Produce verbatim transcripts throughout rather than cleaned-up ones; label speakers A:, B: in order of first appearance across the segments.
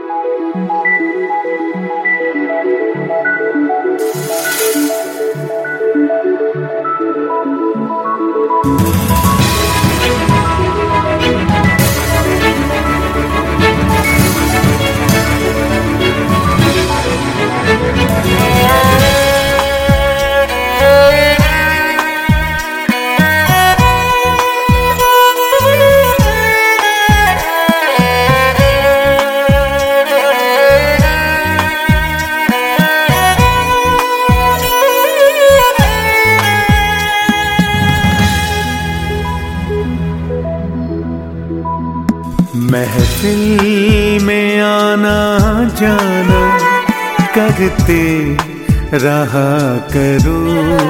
A: महफिल में आना जाना करते रहा करो।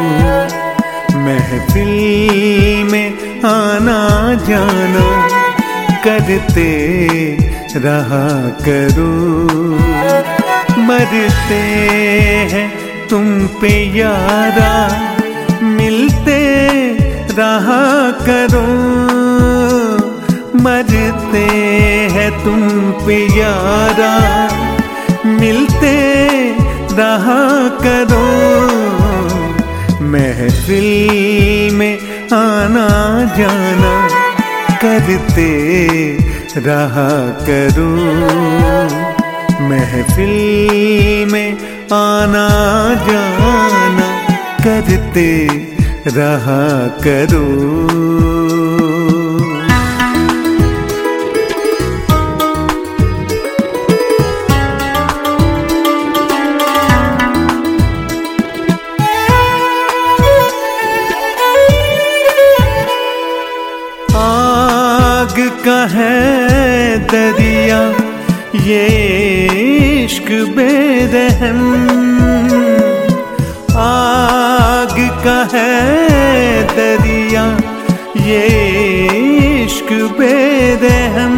A: महफिल में आना जाना करते रहा करो। मरते हैं तुम पे यारा, मिलते रहा करो। मरते हैं तुम पे यारा, मिलते रहा करो। महफिल में आना जाना करते रहा करो। महफिल में आना जाना करते रहा करो। आग का है दरिया ये इश्क बेरहम। आग का है दरिया ये इश्क बेरहम।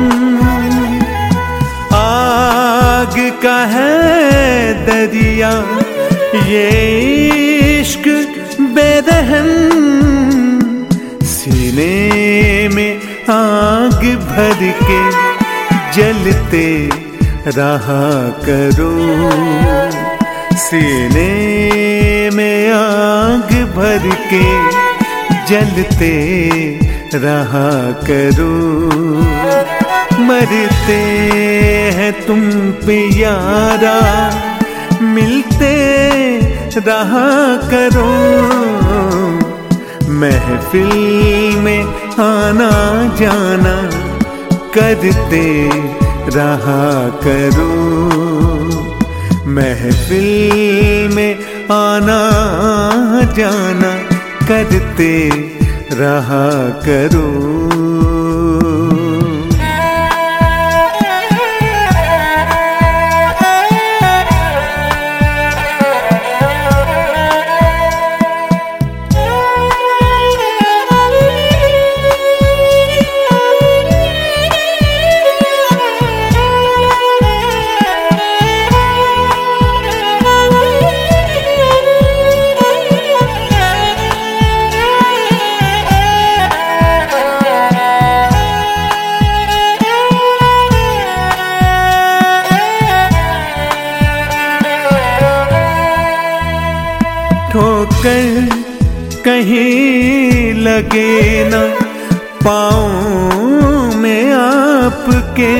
A: आग का है दरिया ये इश्क बेरहम। सीने में आग भर के जलते रहा करो। सीने में आग भर के जलते रहा करो। मरते हैं तुम पे यारा, मिलते रहा करो। महफिल में आना जाना करते रहा करो। महफिल में आना जाना करते रहा करो। ठोकर कहीं लगे ना पाँव में आपके।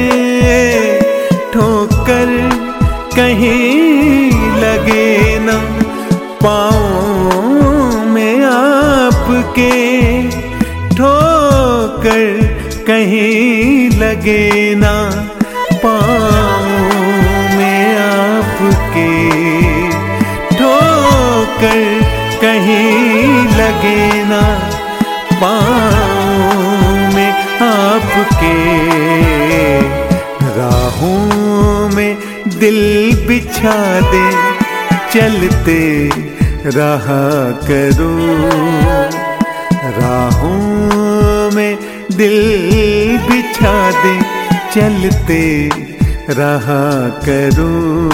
A: ठोकर कहीं लगे ना पाँव में आपके। ठोकर कहीं लगे ना पाँव में आपके। ठोकर कहीं लगे ना पाँव में आपके। राहों में दिल बिछा दे चलते रहा करो। राहों में दिल बिछा दे चलते रहा करो।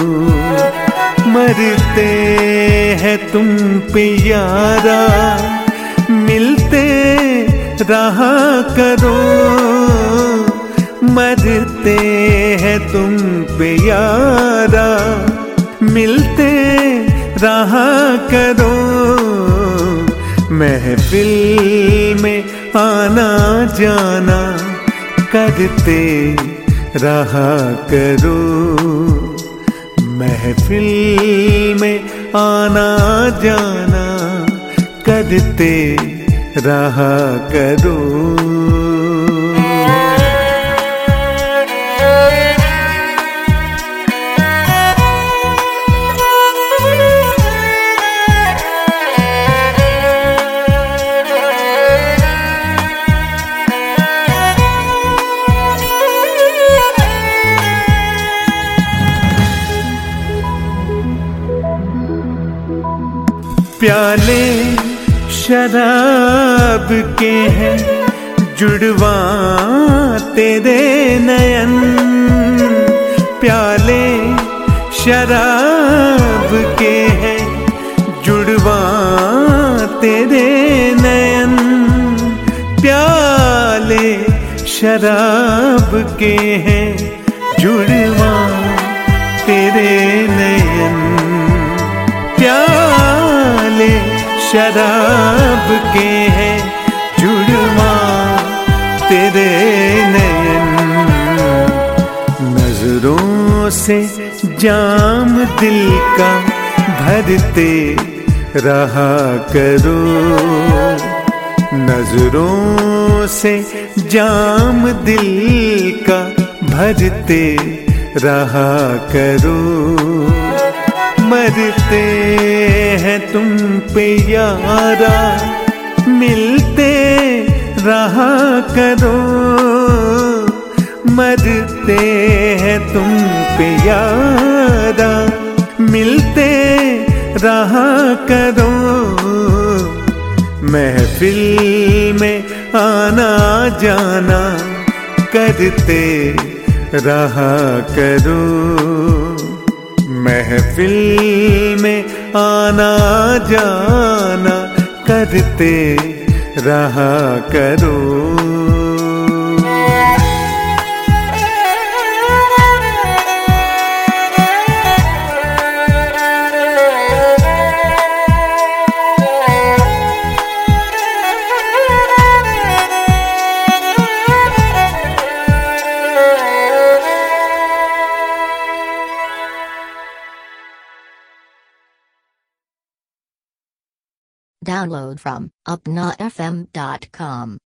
A: मरते हैं तुम पे यारा, मिलते रहा करो। मरते हैं तुम पे यारा, मिलते रहा करो, महफिल में आना जाना करते रहा करो, महफिल में आना जाना करते रहा करो। प्याले शराब के हैं जुड़वा तेरे नयन, प्याले शराब के हैं जुड़वा तेरे नयन, प्याले शराब के हैं जुड़वा तेरे नयन, प्याले शराब के हैं जुड़वा तेरे नयन, नजरों से जाम दिल का भरते रहा करो, नजरों से जाम दिल का भरते रहा करो, मरते हैं तुम पे यारा, मिलते रहा करो, मरते हैं तुम पे यारा, मिलते रहा करो, महफिल में आना जाना करते रहा करो, महफिल में आना जाना करते रहा करो।
B: Download from upna f m dot com.